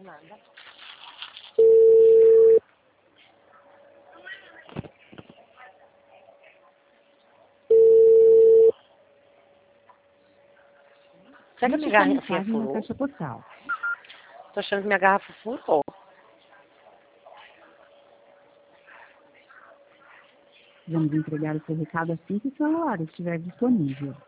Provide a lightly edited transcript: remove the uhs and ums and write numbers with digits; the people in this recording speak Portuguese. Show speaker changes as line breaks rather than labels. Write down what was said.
Nada. Será que minha garrafinha furou?
Caixa postal.
Tô achando que minha garrafa furou.
Vamos entregar o seu recado assim que o celular estiver disponível.